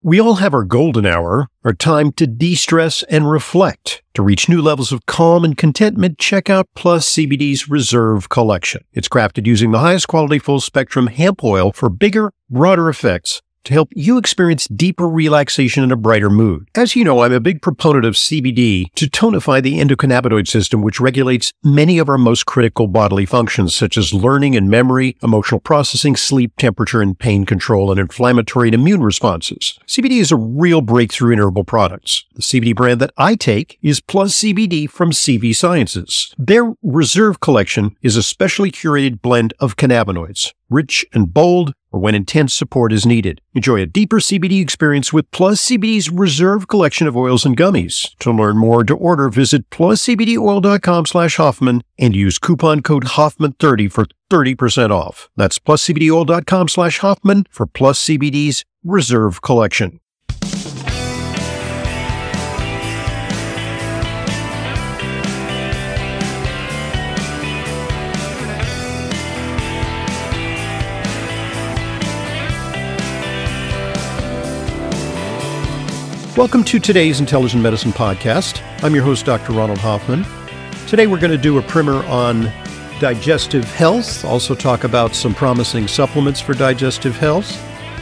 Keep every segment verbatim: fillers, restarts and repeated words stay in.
We all have our golden hour, our time to de-stress and reflect. To reach new levels of calm and contentment, check out Plus C B D's Reserve Collection. It's crafted using the highest quality full-spectrum hemp oil for bigger, broader effects to help you experience deeper relaxation and a brighter mood. As you know, I'm a big proponent of C B D to tonify the endocannabinoid system, which regulates many of our most critical bodily functions, such as learning and memory, emotional processing, sleep, temperature, and pain control, and inflammatory and immune responses. C B D is a real breakthrough in herbal products. The C B D brand that I take is Plus C B D from C V Sciences. Their Reserve Collection is a specially curated blend of cannabinoids, rich and bold, or when intense support is needed. Enjoy a deeper C B D experience with Plus C B D's Reserve Collection of oils and gummies. To learn more or to order, visit plus c b d oil dot com slash Hoffman and use coupon code Hoffman thirty for thirty percent off. That's plus c b d oil dot com slash Hoffman for Plus C B D's Reserve Collection. Welcome to today's Intelligent Medicine Podcast. I'm your host, Doctor Ronald Hoffman. Today we're going to do a primer on digestive health, also talk about some promising supplements for digestive health.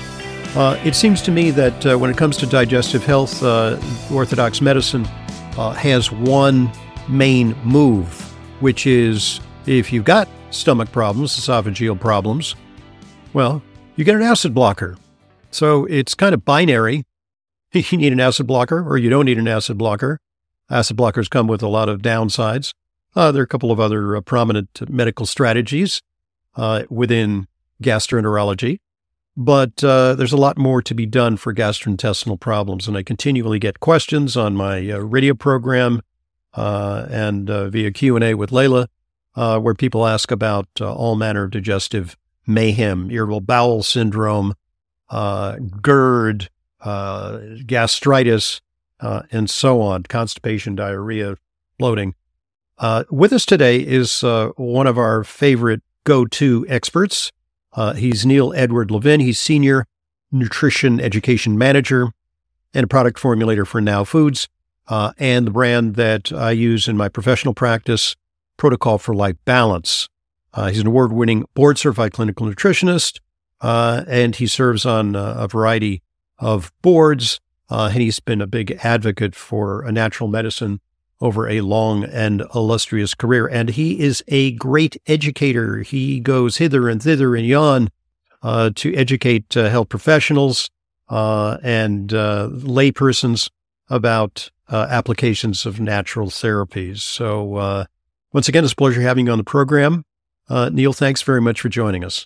Uh, it seems to me that uh, when it comes to digestive health, uh, Orthodox medicine uh, has one main move, which is if you've got stomach problems, esophageal problems, well, you get an acid blocker. So it's kind of binary. You need an acid blocker or you don't need an acid blocker. Acid blockers come with a lot of downsides. Uh, there are a couple of other uh, prominent medical strategies uh, within gastroenterology, but uh, there's a lot more to be done for gastrointestinal problems. And I continually get questions on my uh, radio program uh, and uh, via Q and A with Layla, uh, where people ask about uh, all manner of digestive mayhem, irritable bowel syndrome, uh, GERD, uh, gastritis, uh, and so on, constipation, diarrhea, bloating. Uh, with us today is uh, one of our favorite go-to experts. Uh, he's Neil Edward Levin. He's Senior Nutrition Education Manager and a product formulator for Now Foods, uh, and the brand that I use in my professional practice, Protocol for Life Balance. Uh, he's an award-winning board-certified clinical nutritionist, uh, and he serves on uh, a variety of boards, uh, and he's been a big advocate for a natural medicine over a long and illustrious career. And he is a great educator. He goes hither and thither and yon uh, to educate uh, health professionals uh, and uh, laypersons about uh, applications of natural therapies. So uh, once again, it's a pleasure having you on the program. Uh, Neil, thanks very much for joining us.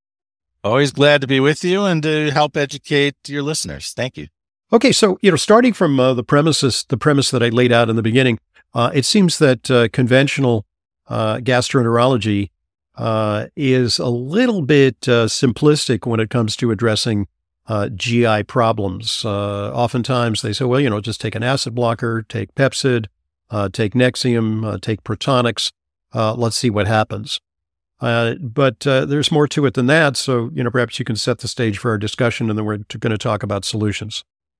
Always glad to be with you and to help educate your listeners. Thank you. Okay, so, you know, starting from uh, the premises, the premise that I laid out in the beginning, uh, it seems that uh, conventional uh, gastroenterology uh, is a little bit uh, simplistic when it comes to addressing uh, G I problems. Uh, oftentimes they say, well, you know, just take an acid blocker, take Pepcid, uh, take Nexium, uh, take Protonix, uh, let's see what happens. Uh, but uh, there's more to it than that. So, you know, perhaps you can set the stage for our discussion, and then we're going to talk about solutions.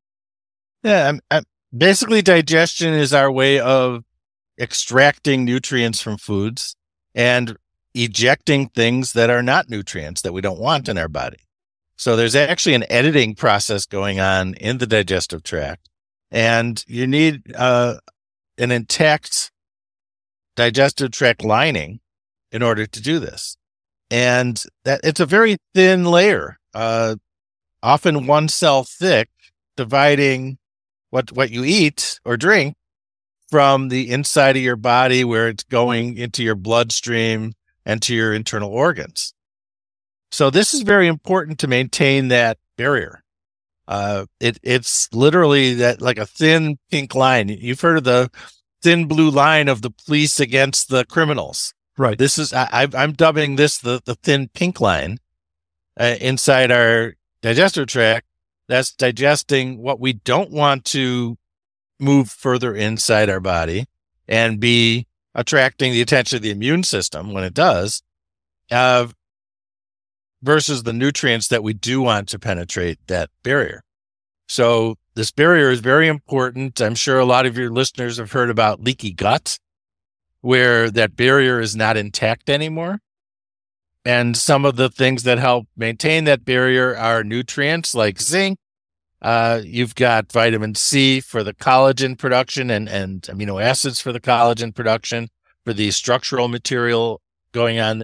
Yeah, I'm, I'm, basically digestion is our way of extracting nutrients from foods and ejecting things that are not nutrients that we don't want in our body. So there's actually an editing process going on in the digestive tract, and you need uh, an intact digestive tract lining in order to do this. And that it's a very thin layer, uh, often one cell thick, dividing what, what you eat or drink from the inside of your body, where it's going into your bloodstream and to your internal organs. So this is very important to maintain that barrier. Uh, it, it's literally that like a thin pink line. You've heard of the thin blue line of the police against the criminals. Right. This is, I, I'm dubbing this the, the thin pink line uh, inside our digestive tract that's digesting what we don't want to move further inside our body and be attracting the attention of the immune system when it does, uh, versus the nutrients that we do want to penetrate that barrier. So this barrier is very important. I'm sure a lot of your listeners have heard about leaky gut, where that barrier is not intact anymore. And some of the things that help maintain that barrier are nutrients like zinc. Uh, you've got vitamin C for the collagen production and, and amino acids for the collagen production, for the structural material going on.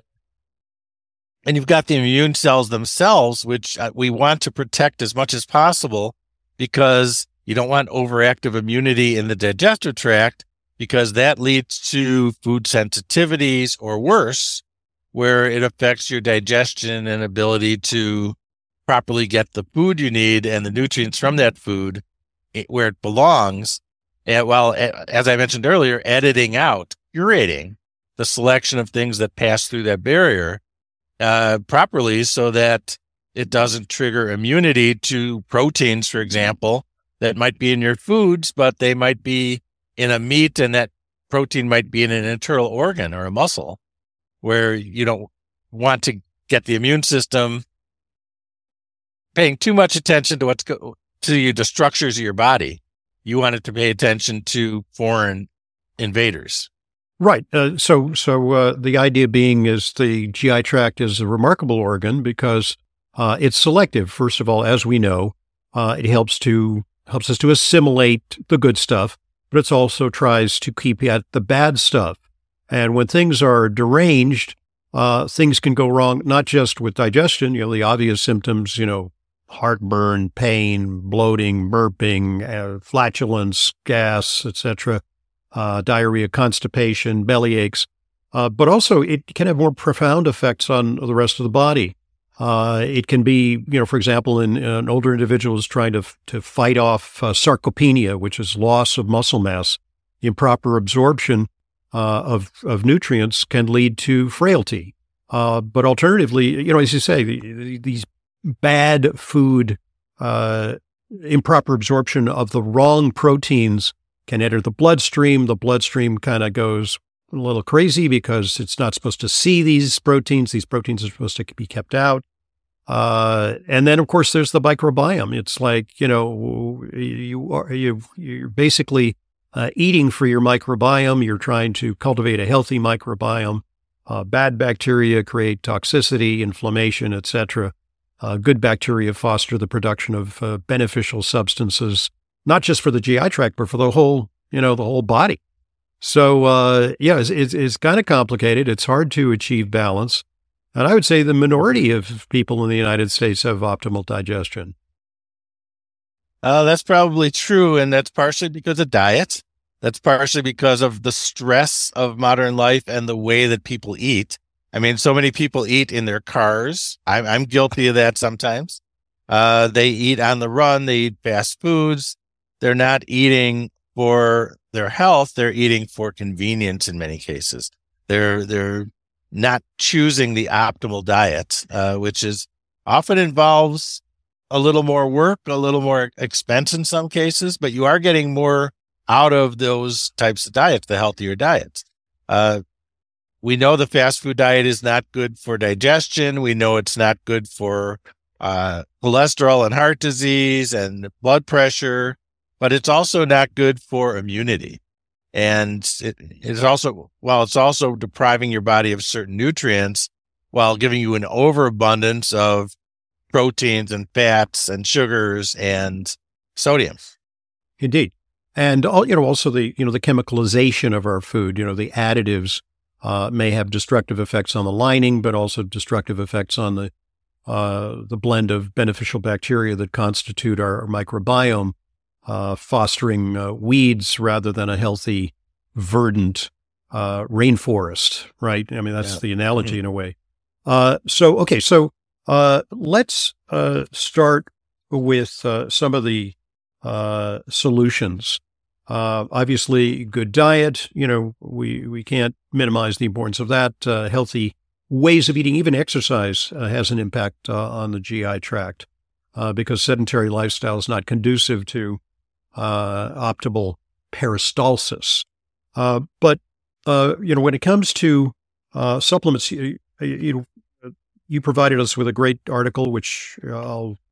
And you've got the immune cells themselves, which we want to protect as much as possible, because you don't want overactive immunity in the digestive tract, because that leads to food sensitivities or worse, where it affects your digestion and ability to properly get the food you need and the nutrients from that food where it belongs. And while, as I mentioned earlier, editing out, curating the selection of things that pass through that barrier uh, properly, so that it doesn't trigger immunity to proteins, for example, that might be in your foods, but they might be in a meat, and that protein might be in an internal organ or a muscle, where you don't want to get the immune system paying too much attention to what's go- to you, the structures of your body. You want it to pay attention to foreign invaders. Right. Uh, so, so uh, the idea being is the G I tract is a remarkable organ because uh, it's selective. First of all, as we know, uh, it helps to helps us to assimilate the good stuff, but it also tries to keep at the bad stuff. And when things are deranged, uh, things can go wrong. Not just with digestion. You know, the obvious symptoms. You know, heartburn, pain, bloating, burping, uh, flatulence, gas, et cetera. Uh, diarrhea, constipation, belly aches, uh, but also it can have more profound effects on the rest of the body. Uh, it can be, you know, for example, in, in an older individual is trying to to fight off uh, sarcopenia, which is loss of muscle mass. Improper absorption uh, of of nutrients can lead to frailty. Uh, but alternatively, you know, as you say, the, the, these bad food, uh, improper absorption of the wrong proteins can enter the bloodstream. The bloodstream kind of goes a little crazy because it's not supposed to see these proteins. These proteins are supposed to be kept out. Uh, and then, of course, there's the microbiome. It's like, you know, you are, you, you're basically uh, eating for your microbiome. You're trying to cultivate a healthy microbiome. Uh, bad bacteria create toxicity, inflammation, et cetera. Uh, good bacteria foster the production of uh, beneficial substances, not just for the G I tract, but for the whole, you know, the whole body. So, uh, yeah, it's, it's, it's kind of complicated. It's hard to achieve balance. And I would say the minority of people in the United States have optimal digestion. Uh, that's probably true. And that's partially because of diet. That's partially because of the stress of modern life and the way that people eat. I mean, so many people eat in their cars. I'm, I'm guilty of that sometimes. Uh, they eat on the run. They eat fast foods. They're not eating for their health. They're eating for convenience in many cases. They're they're not choosing the optimal diet, uh, which is often involves a little more work, a little more expense in some cases, but you are getting more out of those types of diets, the healthier diets. Uh, we know the fast food diet is not good for digestion. We know it's not good for uh, cholesterol and heart disease and blood pressure. But it's also not good for immunity. And it, it's also, well, it's also depriving your body of certain nutrients while giving you an overabundance of proteins and fats and sugars and sodium. Indeed. And, all, you know, also the, you know, the chemicalization of our food, you know, the additives uh, may have destructive effects on the lining, but also destructive effects on the, uh, the blend of beneficial bacteria that constitute our, our microbiome. Uh, fostering uh, weeds rather than a healthy, verdant uh, rainforest, right? I mean, that's yeah. the analogy mm-hmm. in a way. Uh, so, okay, so uh, let's uh, start with uh, some of the uh, solutions. Uh, obviously, good diet, you know, we, we can't minimize the importance of that. Uh, healthy ways of eating, even exercise uh, has an impact uh, on the G I tract uh, because sedentary lifestyle is not conducive to Uh, optimal peristalsis. Uh, but, uh, you know, when it comes to uh, supplements, you, you, you provided us with a great article, which I'll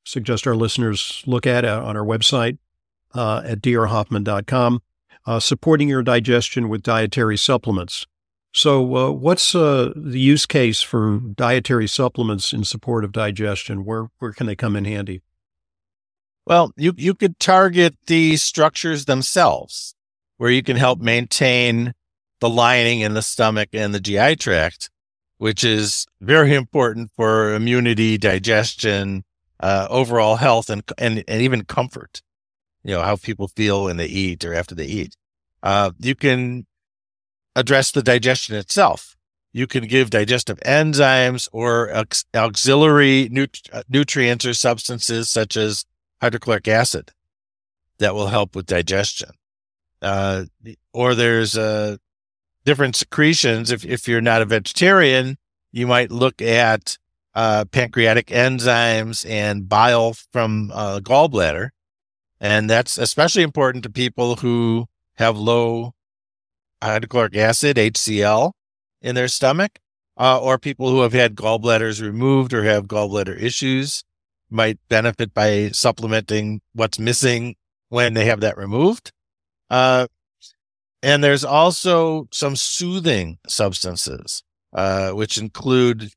suggest our listeners look at uh, on our website uh, at d r hoffman dot com, uh, supporting your digestion with dietary supplements. So uh, what's uh, the use case for dietary supplements in support of digestion? Where where can they come in handy? Well, you, you could target the structures themselves, where you can help maintain the lining in the stomach and the G I tract, which is very important for immunity, digestion, uh, overall health, and, and and even comfort. You know, how people feel when they eat or after they eat. Uh, you can address the digestion itself. You can give digestive enzymes or aux- auxiliary nut- nutrients or substances such as hydrochloric acid that will help with digestion. Uh, or there's uh, different secretions. If, if you're not a vegetarian, you might look at uh, pancreatic enzymes and bile from uh, gallbladder. And that's especially important to people who have low hydrochloric acid, H C L, in their stomach, uh, or people who have had gallbladders removed or have gallbladder issues might benefit by supplementing what's missing when they have that removed. Uh, and there's also some soothing substances, uh, which include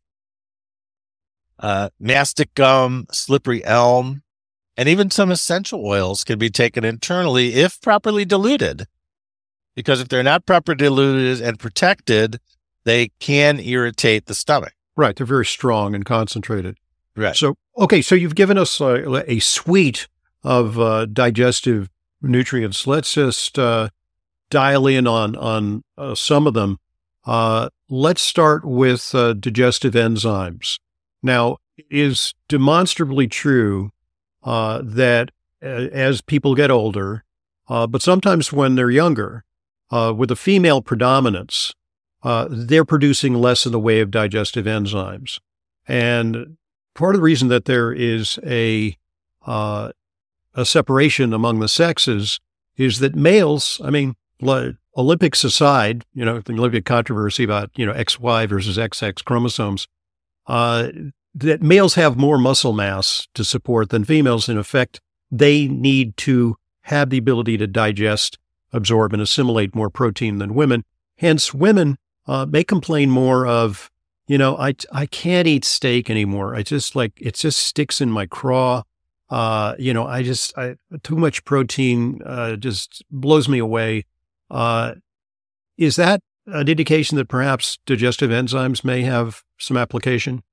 uh, mastic gum, slippery elm, and even some essential oils can be taken internally if properly diluted. Because if they're not properly diluted and protected, they can irritate the stomach. Right. They're very strong and concentrated. Right. So, okay. So you've given us a, a suite of uh, digestive nutrients. Let's just uh, dial in on, on uh, some of them. Uh, let's start with uh, digestive enzymes. Now, it is demonstrably true uh, that uh, as people get older, uh, but sometimes when they're younger, Uh, with a female predominance, uh, they're producing less in the way of digestive enzymes. And part of the reason that there is a uh, a separation among the sexes is that males, I mean, like, Olympics aside, you know, the Olympic controversy about, you know, X Y versus X X chromosomes, uh, that males have more muscle mass to support than females. In effect, they need to have the ability to digest, absorb, and assimilate more protein than women. Hence, women uh, may complain more of, you know, I, I can't eat steak anymore. I just like, it just sticks in my craw. Uh, you know, I just, I, too much protein uh, just blows me away. Uh, is that an indication that perhaps digestive enzymes may have some application?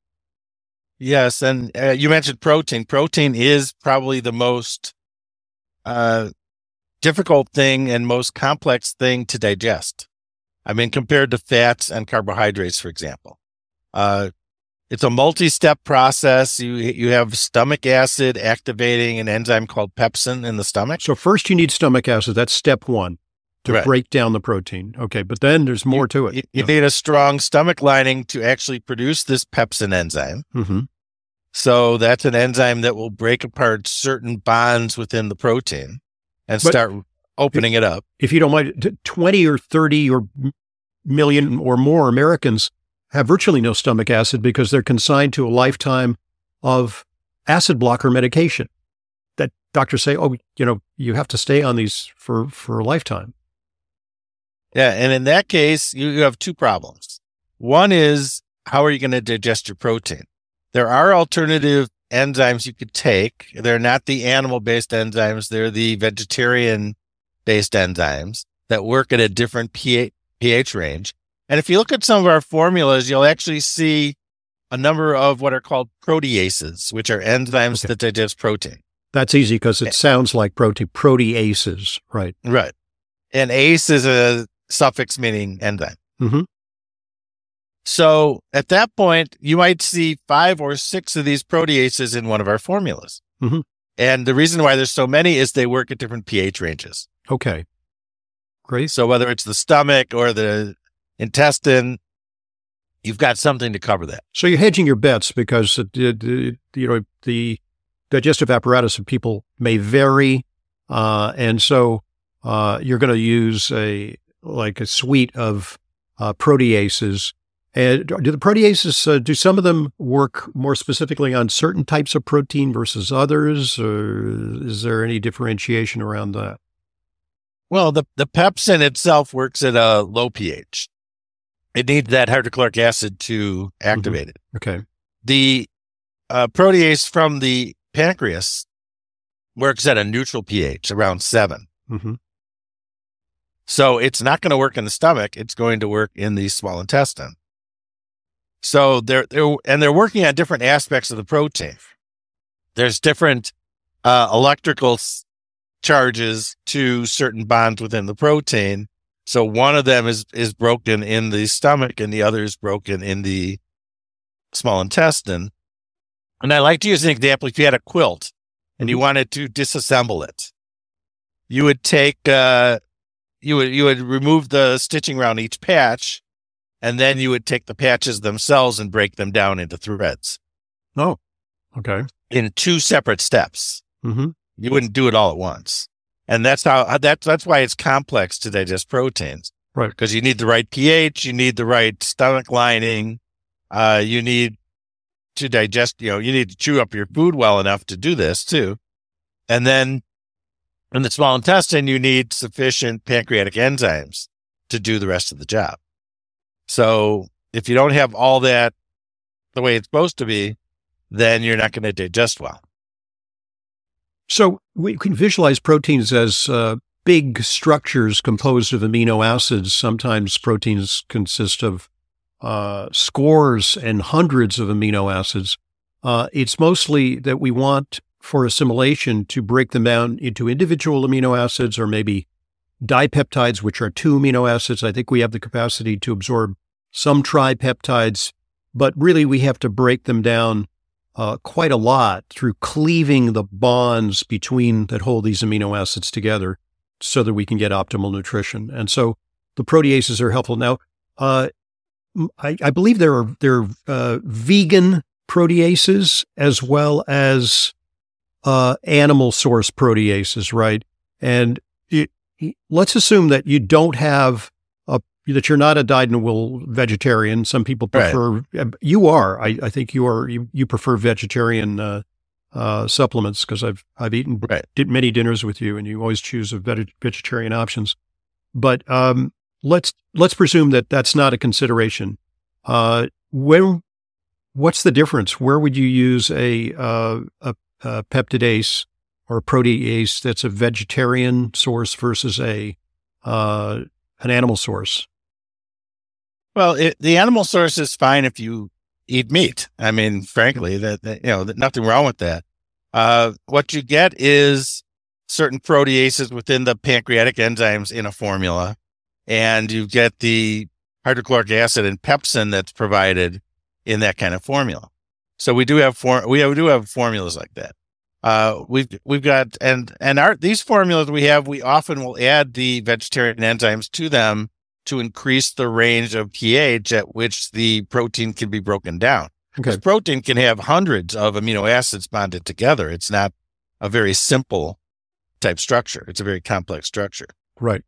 Yes. And uh, you mentioned protein. Protein is probably the most uh, difficult thing and most complex thing to digest. I mean, compared to fats and carbohydrates, for example. Uh, it's a multi-step process. You you have stomach acid activating an enzyme called pepsin in the stomach. So first you need stomach acid. That's step one to Right. break down the protein. Okay, but then there's more you, to it. You, you need a strong stomach lining to actually produce this pepsin enzyme. Mm-hmm. So that's an enzyme that will break apart certain bonds within the protein and But start opening it up. If you don't mind, t- twenty or thirty or m- million or more Americans have virtually no stomach acid because they're consigned to a lifetime of acid blocker medication that doctors say, oh, you know, you have to stay on these for, for a lifetime. Yeah. And in that case, you, you have two problems. One is, how are you going to digest your protein? There are alternative enzymes you could take. They're not the animal-based enzymes. They're the vegetarian-based enzymes that work at a different pH, pH range. And if you look at some of our formulas, you'll actually see a number of what are called proteases, which are enzymes Okay. that digest protein. That's easy because it sounds like protein, proteases, right? Right. And ace is a suffix meaning enzyme. Mm-hmm. So at that point, you might see five or six of these proteases in one of our formulas. Mm-hmm. And the reason why there's so many is they work at different pH ranges. Okay. Great. So whether it's the stomach or the intestine, you've got something to cover that. So you're hedging your bets because, uh, the, the, you know, the digestive apparatus of people may vary. Uh, and so uh, you're going to use a like a suite of uh, proteases. And do the proteases, uh, do some of them work more specifically on certain types of protein versus others, or is there any differentiation around that? Well, the, the pepsin itself works at a low pH. It needs that hydrochloric acid to activate mm-hmm. it. Okay. The uh, protease from the pancreas works at a neutral pH, around seven. Mm-hmm. So it's not going to work in the stomach. It's going to work in the small intestine. So they're, they're and they're working on different aspects of the protein. There's different uh, electrical s- charges to certain bonds within the protein. So one of them is is broken in the stomach, and the other is broken in the small intestine. And I like to use an example. If you had a quilt and you wanted to disassemble it, you would take uh, you would you would remove the stitching around each patch. And then you would take the patches themselves and break them down into threads. Oh, okay. In two separate steps. Mm-hmm. You wouldn't do it all at once. And that's how that's that's why it's complex to digest proteins. Right. Because you need the right pH, you need the right stomach lining, uh, you need to digest, you know, you need to chew up your food well enough to do this too. And then in the small intestine, you need sufficient pancreatic enzymes to do the rest of the job. So if you don't have all that the way it's supposed to be, then you're not going to digest well. So we can visualize proteins as uh, big structures composed of amino acids. Sometimes proteins consist of uh, scores and hundreds of amino acids. Uh, it's mostly that we want for assimilation to break them down into individual amino acids, or maybe dipeptides, which are two amino acids. I think we have the capacity to absorb some tripeptides, but really we have to break them down uh, quite a lot through cleaving the bonds between that hold these amino acids together so that we can get optimal nutrition. And so the proteases are helpful. Now, uh, I, I believe there are, there are uh, vegan proteases as well as uh, animal source proteases, right? And it, let's assume that you don't have a, that you're not a dyed-in-the-wool vegetarian. Some people prefer, right. You are, I, I think you are, you, you prefer vegetarian uh, uh, supplements, because I've, I've eaten right. did many dinners with you, and you always choose a veg- vegetarian options. But um, let's, let's presume that that's not a consideration. Uh, where, what's the difference? Where would you use a, uh, a, a peptidase or a protease that's a vegetarian source versus a uh, an animal source? Well, it, the animal source is fine if you eat meat. I mean, frankly, that, that you know, that nothing wrong with that. Uh, what you get is certain proteases within the pancreatic enzymes in a formula, and you get the hydrochloric acid and pepsin that's provided in that kind of formula. So we do have for, we, have, we do have formulas like that. Uh, we've we've got and and our these formulas we have, we often will add the vegetarian enzymes to them to increase the range of pH at which the protein can be broken down. Because okay. protein can have hundreds of amino acids bonded together. It's not a very simple type structure. It's a very complex structure. Right.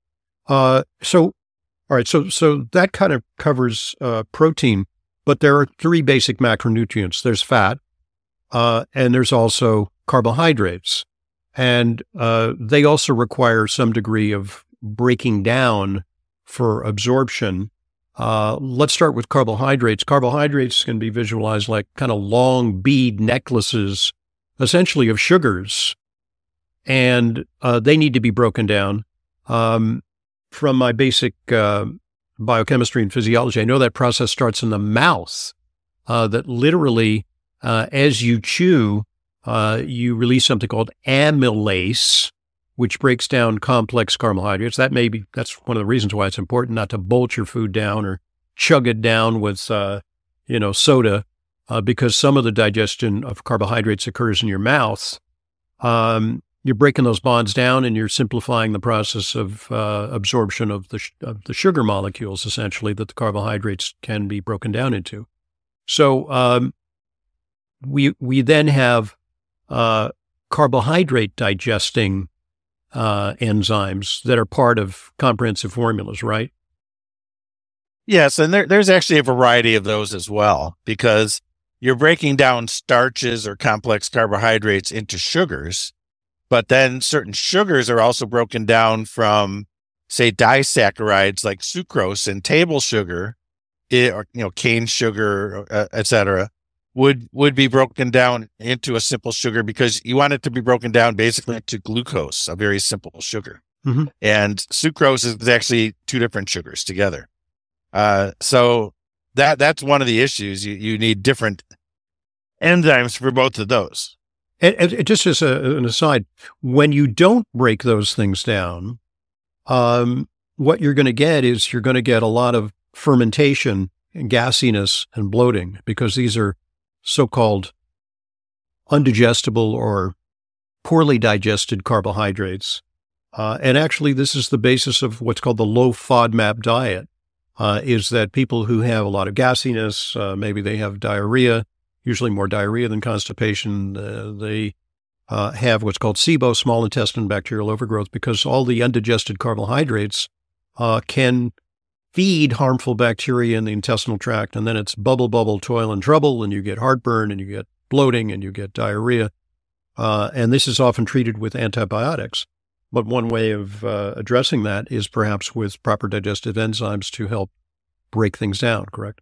Uh, so, all right. So so that kind of covers uh, protein, but there are three basic macronutrients. There's fat. Uh, and there's also carbohydrates, and uh, they also require some degree of breaking down for absorption. Uh, let's start with carbohydrates. Carbohydrates can be visualized like kind of long bead necklaces, essentially of sugars, and uh, they need to be broken down. Um, from my basic uh, biochemistry and physiology, I know that process starts in the mouth, uh, that literally Uh, as you chew, uh, you release something called amylase, which breaks down complex carbohydrates. That may be, that's one of the reasons why it's important not to bolt your food down or chug it down with, uh, you know, soda, uh, because some of the digestion of carbohydrates occurs in your mouth. Um, you're breaking those bonds down, and you're simplifying the process of uh, absorption of the sh- of the sugar molecules, essentially, that the carbohydrates can be broken down into. So, um, We we then have uh, carbohydrate digesting uh, enzymes that are part of comprehensive formulas, right? Yes, and there, there's actually a variety of those as well, because you're breaking down starches or complex carbohydrates into sugars, but then certain sugars are also broken down from, say, disaccharides like sucrose and table sugar, it, or you know, cane sugar, uh, et cetera, would would be broken down into a simple sugar because you want it to be broken down basically to glucose, a very simple sugar. Mm-hmm. And sucrose is actually two different sugars together. Uh, so that that's one of the issues. You you need different enzymes for both of those. And, and just as a, an aside, when you don't break those things down, um, what you're going to get is you're going to get a lot of fermentation and gassiness and bloating, because these are so-called undigestible or poorly digested carbohydrates. Uh, and actually, this is the basis of what's called the low FODMAP diet, uh, is that people who have a lot of gassiness, uh, maybe they have diarrhea, usually more diarrhea than constipation, uh, they uh, have what's called SIBO, small intestine bacterial overgrowth, because all the undigested carbohydrates uh, can feed harmful bacteria in the intestinal tract, and then it's bubble, bubble, toil, and trouble, and you get heartburn, and you get bloating, and you get diarrhea. Uh, and this is often treated with antibiotics. But one way of uh, addressing that is perhaps with proper digestive enzymes to help break things down, correct?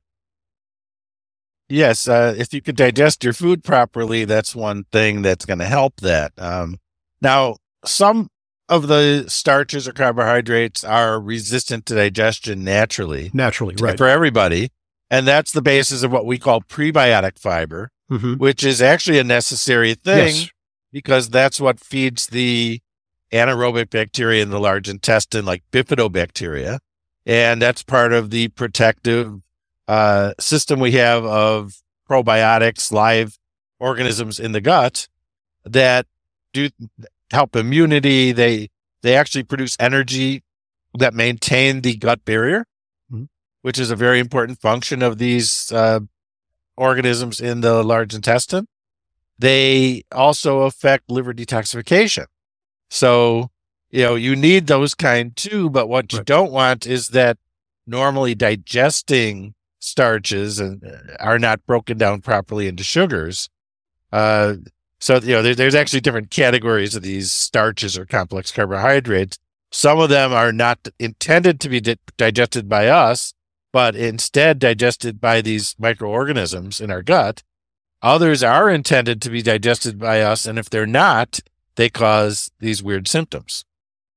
Yes, uh, if you could digest your food properly, that's one thing that's going to help that. Um, now, some of the starches or carbohydrates are resistant to digestion naturally. Naturally, right. For everybody. And that's the basis of what we call prebiotic fiber, mm-hmm. which is actually a necessary thing yes. because that's what feeds the anaerobic bacteria in the large intestine, like bifidobacteria. And that's part of the protective uh, system we have of probiotics, live organisms in the gut that do help immunity. They they actually produce energy that maintain the gut barrier, mm-hmm. which is a very important function of these uh, organisms in the large intestine. They also affect liver detoxification. So, you know, you need those kind too, but what you right. don't want is that normally digesting starches and are not broken down properly into sugars. Uh, so, you know, there, there's actually different categories of these starches or complex carbohydrates. Some of them are not intended to be di- digested by us, but instead digested by these microorganisms in our gut. Others are intended to be digested by us, and if they're not, they cause these weird symptoms.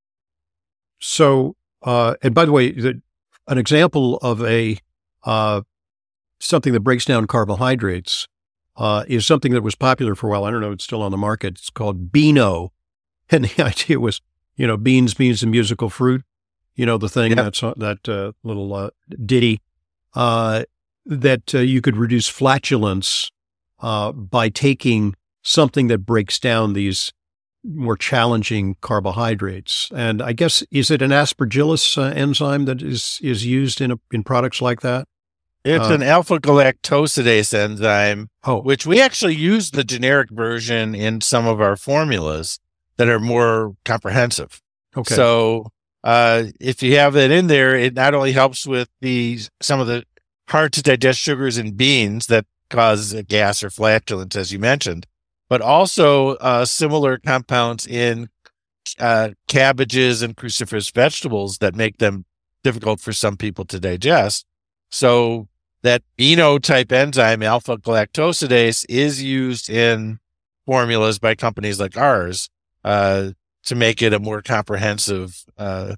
So, uh, and by the way, the, an example of a uh, something that breaks down carbohydrates uh, is something that was popular for a while. I don't know, it's still on the market. It's called Beano. And the idea was, you know, beans, beans, and musical fruit. You know, the thing, yep. that's that uh, little uh, ditty, uh, that uh, you could reduce flatulence uh, by taking something that breaks down these more challenging carbohydrates. And I guess, is it an aspergillus uh, enzyme that is, is used in a, in products like that? It's uh, an alpha-galactosidase enzyme, oh. which we actually use the generic version in some of our formulas that are more comprehensive. Okay. So uh, if you have it in there, it not only helps with the some of the hard to digest sugars in beans that cause gas or flatulence, as you mentioned, but also uh, similar compounds in uh, cabbages and cruciferous vegetables that make them difficult for some people to digest. So that Beano type enzyme, alpha-galactosidase, is used in formulas by companies like ours uh, to make it a more comprehensive, uh,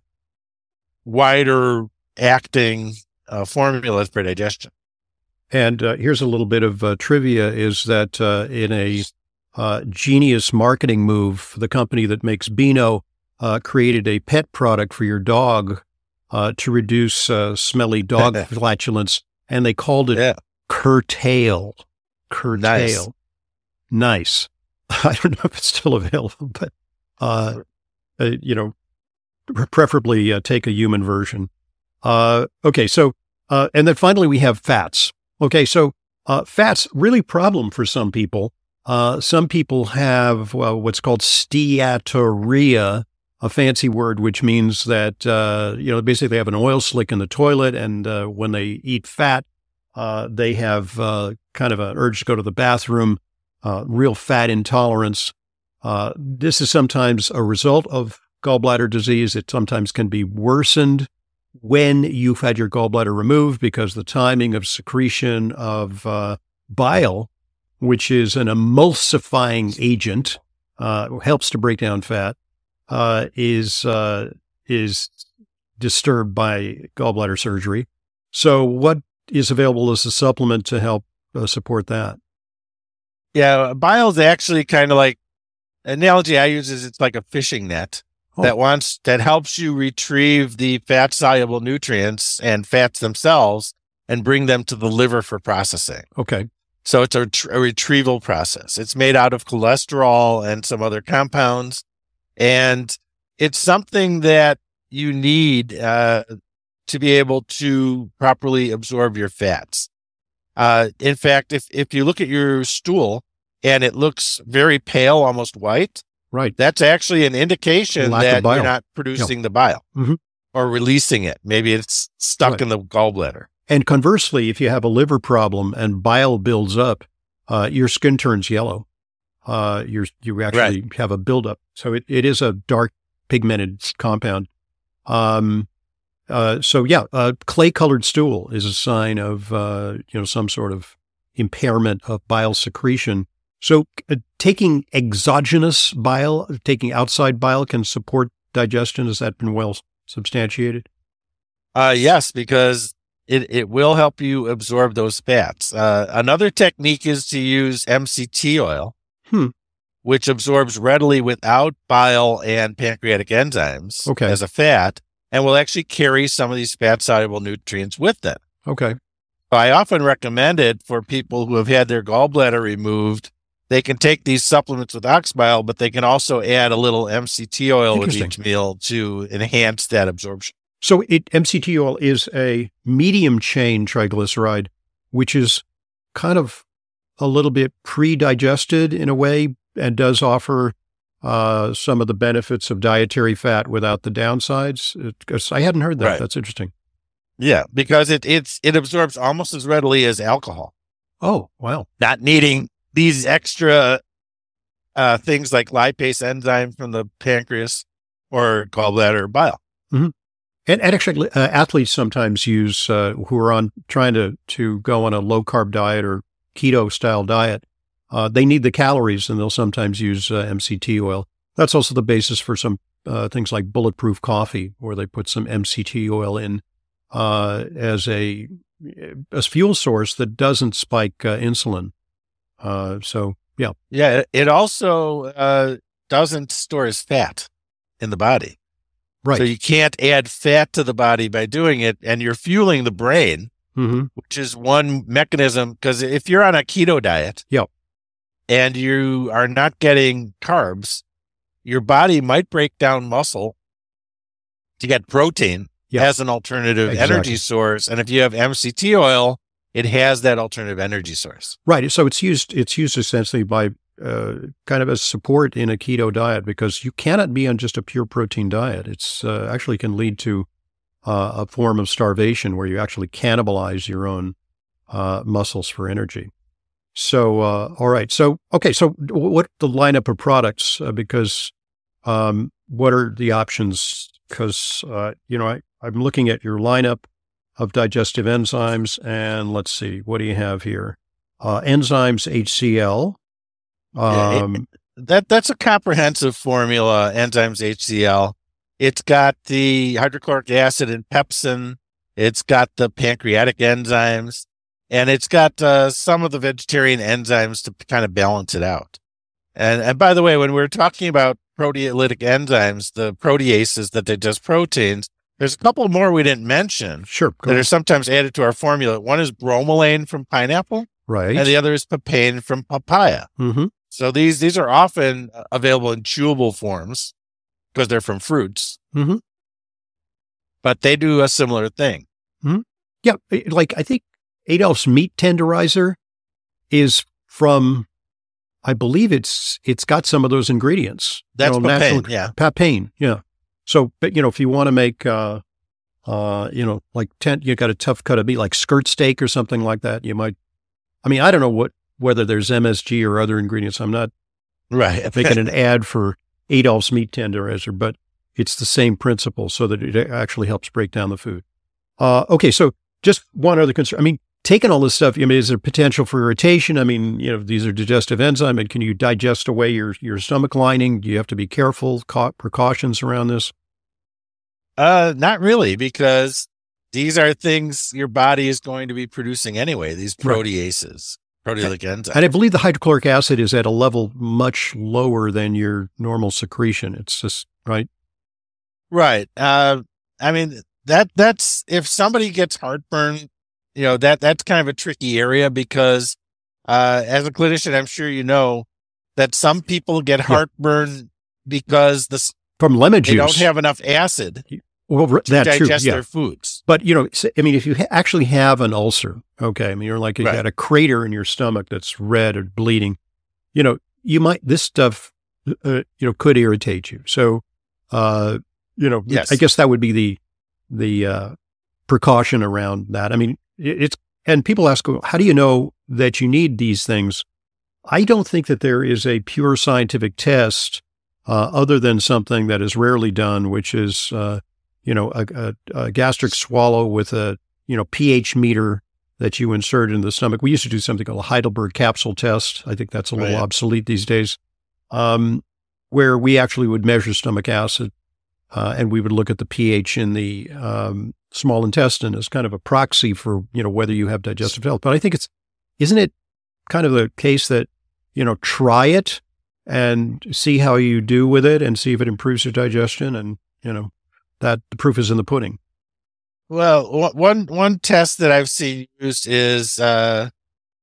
wider acting uh, formula for digestion. And uh, here's a little bit of uh, trivia, is that uh, in a uh, genius marketing move, the company that makes Beano uh, created a pet product for your dog uh, to reduce uh, smelly dog flatulence, and they called it yeah. Curtail. Curtail. Nice. nice. I don't know if it's still available, but, uh, uh, you know, preferably uh, take a human version. Uh, okay, so, uh, and then finally we have fats. Okay, so uh, fats, really problem for some people. Uh, some people have well, what's called steatorrhea, a fancy word, which means that, uh, you know, basically they have an oil slick in the toilet, and uh, when they eat fat, uh, they have uh, kind of an urge to go to the bathroom, uh, real fat intolerance. Uh, this is sometimes a result of gallbladder disease. It sometimes can be worsened when you've had your gallbladder removed, because the timing of secretion of uh, bile, which is an emulsifying agent, uh, helps to break down fat, uh, is uh, is disturbed by gallbladder surgery. So what is available as a supplement to help uh, support that? Yeah, bile is actually kind of like, analogy I use is it's like a fishing net oh. that wants that helps you retrieve the fat soluble nutrients and fats themselves and bring them to the liver for processing. Okay. So it's a, tr- a retrieval process. It's made out of cholesterol and some other compounds, and it's something that you need uh, to be able to properly absorb your fats. Uh, in fact, if if you look at your stool and it looks very pale, almost white, right, that's actually an indication that you're not producing yeah. the bile mm-hmm. or releasing it. Maybe it's stuck right. in the gallbladder. And conversely, if you have a liver problem and bile builds up, uh, your skin turns yellow. Uh, you're, you actually right. have a buildup. So it, it is a dark pigmented compound. Um, uh, so yeah, uh, clay-colored stool is a sign of, uh, you know, some sort of impairment of bile secretion. So uh, taking exogenous bile, taking outside bile can support digestion. Has that been well substantiated? Uh, yes, because it, it will help you absorb those fats. Uh, another technique is to use M C T oil, hmm. which absorbs readily without bile and pancreatic enzymes okay. as a fat, and will actually carry some of these fat-soluble nutrients with it. Okay. I often recommend it for people who have had their gallbladder removed. They can take these supplements with ox bile, but they can also add a little M C T oil with each meal to enhance that absorption. So it, M C T oil is a medium chain triglyceride, which is kind of a little bit pre-digested in a way and does offer uh, some of the benefits of dietary fat without the downsides. It, I hadn't heard that. Right. That's interesting. Yeah, because it it's it absorbs almost as readily as alcohol. Oh, wow. Not needing these extra uh, things like lipase enzyme from the pancreas or gallbladder or bile. Mm-hmm. And, and actually, uh, athletes sometimes use, uh, who are on trying to, to go on a low-carb diet or keto-style diet, uh, they need the calories, and they'll sometimes use uh, M C T oil. That's also the basis for some uh, things like bulletproof coffee, where they put some M C T oil in uh, as a, a fuel source that doesn't spike uh, insulin. Uh, so, yeah. Yeah, it also uh, doesn't store as fat in the body. Right. So you can't add fat to the body by doing it, and you're fueling the brain, mm-hmm. which is one mechanism. Because if you're on a keto diet yep. and you are not getting carbs, your body might break down muscle to get protein yep. as an alternative exactly. energy source. And if you have M C T oil, it has that alternative energy source. Right. So it's used, it's used essentially by Uh, kind of as support in a keto diet, because you cannot be on just a pure protein diet. It's uh, actually can lead to uh, a form of starvation where you actually cannibalize your own uh, muscles for energy. So, uh, all right. So, okay. So what the lineup of products, uh, because um, what are the options? Because, uh, you know, I, I'm looking at your lineup of digestive enzymes, and let's see, what do you have here? Uh, enzymes H C L. Um, it, that that's a comprehensive formula, enzymes H C L. It's got the hydrochloric acid and pepsin. It's got the pancreatic enzymes, and it's got uh, some of the vegetarian enzymes to kind of balance it out. And and by the way, when we're talking about proteolytic enzymes, the proteases that digest proteins, there's a couple more we didn't mention. Sure, that are sometimes added to our formula. One is bromelain from pineapple, right, and the other is papain from papaya. Mm-hmm. So these these are often available in chewable forms because they're from fruits, mm-hmm. but they do a similar thing. Mm-hmm. Yeah, like I think Adolph's meat tenderizer is from, I believe it's it's got some of those ingredients. That's you know, papain, natural, yeah. Papain, yeah. So, but you know, if you want to make, uh, uh, you know, like ten, you got a tough cut of meat, like skirt steak or something like that, you might, I mean, I don't know what, whether there's M S G or other ingredients. I'm not Right. making an ad for Adolph's Meat Tenderizer, but it's the same principle so that it actually helps break down the food. Uh, okay. So just one other concern. I mean, taking all this stuff, I mean, is there potential for irritation? I mean, you know, these are digestive enzymes, and can you digest away your, your stomach lining? Do you have to be careful, ca- precautions around this? Uh, not really, because these are things your body is going to be producing anyway, these proteases, proteolytic enzymes. And I believe the hydrochloric acid is at a level much lower than your normal secretion. It's just, right? Right. Uh, I mean, that that's, if somebody gets heartburn, you know, that that's kind of a tricky area because, uh, as a clinician, I'm sure you know that some people get heartburn yeah. because the from lemon juice, they don't have enough acid. Well, to that digest too, yeah. their foods. But, you know, I mean, if you ha- actually have an ulcer, okay, I mean, you're like, you Right. got a crater in your stomach that's red or bleeding, you know, you might, this stuff, uh, you know, could irritate you. So, uh, you know, Yes. I guess that would be the, the, uh, precaution around that. I mean, it, it's, and people ask, well, how do you know that you need these things? I don't think that there is a pure scientific test, uh, other than something that is rarely done, which is, uh, you know, a, a, a gastric swallow with a, you know, pH meter that you insert in the stomach. We used to do something called a Heidelberg capsule test. I think that's a little Right. obsolete these days, um, where we actually would measure stomach acid, uh, and we would look at the pH in the um, small intestine as kind of a proxy for, you know, whether you have digestive health. But I think it's, isn't it kind of the case that, you know, try it and see how you do with it and see if it improves your digestion, and, you know, that the proof is in the pudding. Well, one one test that I've seen used is uh,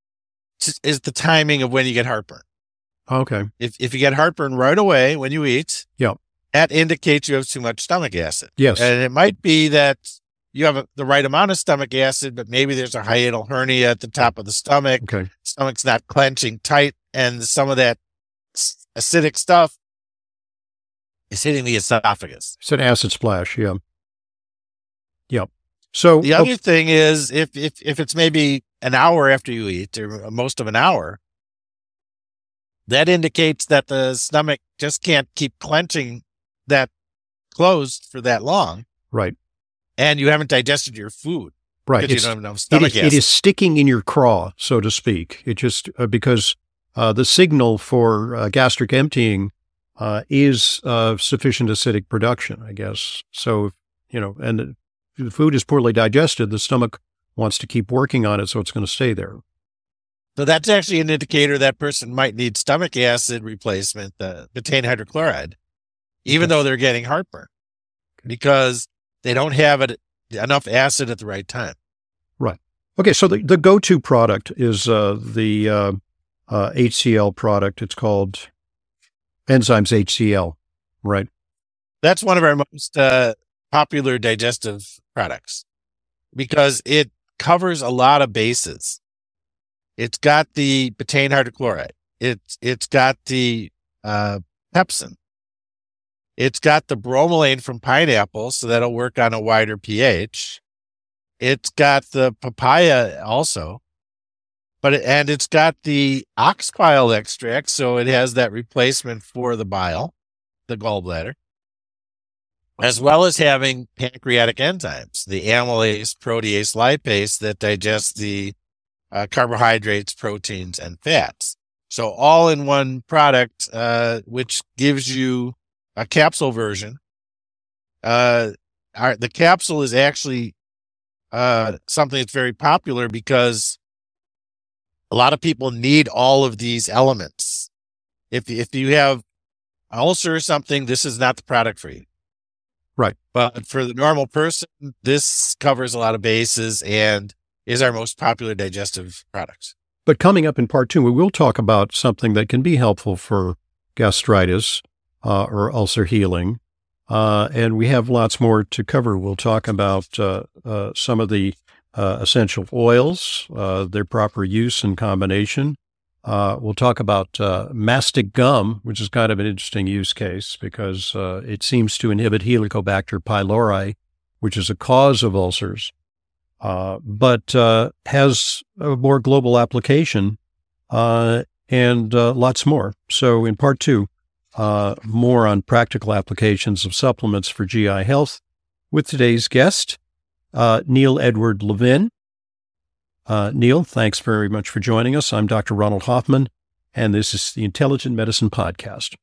is the timing of when you get heartburn. Okay. If if you get heartburn right away when you eat, Yeah. that indicates you have too much stomach acid. Yes. And it might be that you have a, the right amount of stomach acid, but maybe there's a hiatal hernia at the top of the stomach. Okay. Stomach's not clenching tight, and some of that acidic stuff is hitting the esophagus. It's an acid splash. Yeah. Yep. So The other thing is if, if, if it's maybe an hour after you eat or most of an hour, that indicates that the stomach just can't keep clenching that closed for that long. right. And you haven't digested your food. Right. Because It's, you don't have enough it, stomach is, acid. it is sticking in your craw, so to speak. It just, uh, because uh, the signal for uh, gastric emptying uh, is uh, sufficient acidic production, I guess. So, you know, and the, the food is poorly digested, the stomach wants to keep working on it, so it's going to stay there. So that's actually an indicator that person might need stomach acid replacement, the betaine hydrochloride, even Okay. though they're getting heartburn, because they don't have it, enough acid at the right time. Okay, so the, the go-to product is uh, the uh, uh, H C L product. It's called Enzymes H C L, right? That's one of our most uh, popular digestive products because it covers a lot of bases. It's got the betaine hydrochloride. It's it's got the uh, pepsin. It's got the bromelain from pineapple, so that'll work on a wider pH. It's got the papaya also, but it, and it's got the ox bile extract, so it has that replacement for the bile, the gallbladder, as well as having pancreatic enzymes, the amylase, protease, lipase that digest the uh, carbohydrates, proteins, and fats. So all in one product, uh, which gives you a capsule version. Uh, our, the capsule is actually uh, something that's very popular because a lot of people need all of these elements. If if you have an ulcer or something, this is not the product for you. Right. But for the normal person, this covers a lot of bases and is our most popular digestive product. But coming up in part two, we will talk about something that can be helpful for gastritis uh, or ulcer healing. Uh, and we have lots more to cover. We'll talk about uh, uh, some of the uh, essential oils, uh, their proper use and combination, Uh, we'll talk about uh, mastic gum, which is kind of an interesting use case because uh, it seems to inhibit Helicobacter pylori, which is a cause of ulcers, uh, but uh, has a more global application uh, and uh, lots more. So in part two, uh, more on practical applications of supplements for G I health with today's guest, uh, Neil Edward Levin. Uh, Neil, thanks very much for joining us. I'm Doctor Ronald Hoffman, and this is the Intelligent Medicine Podcast.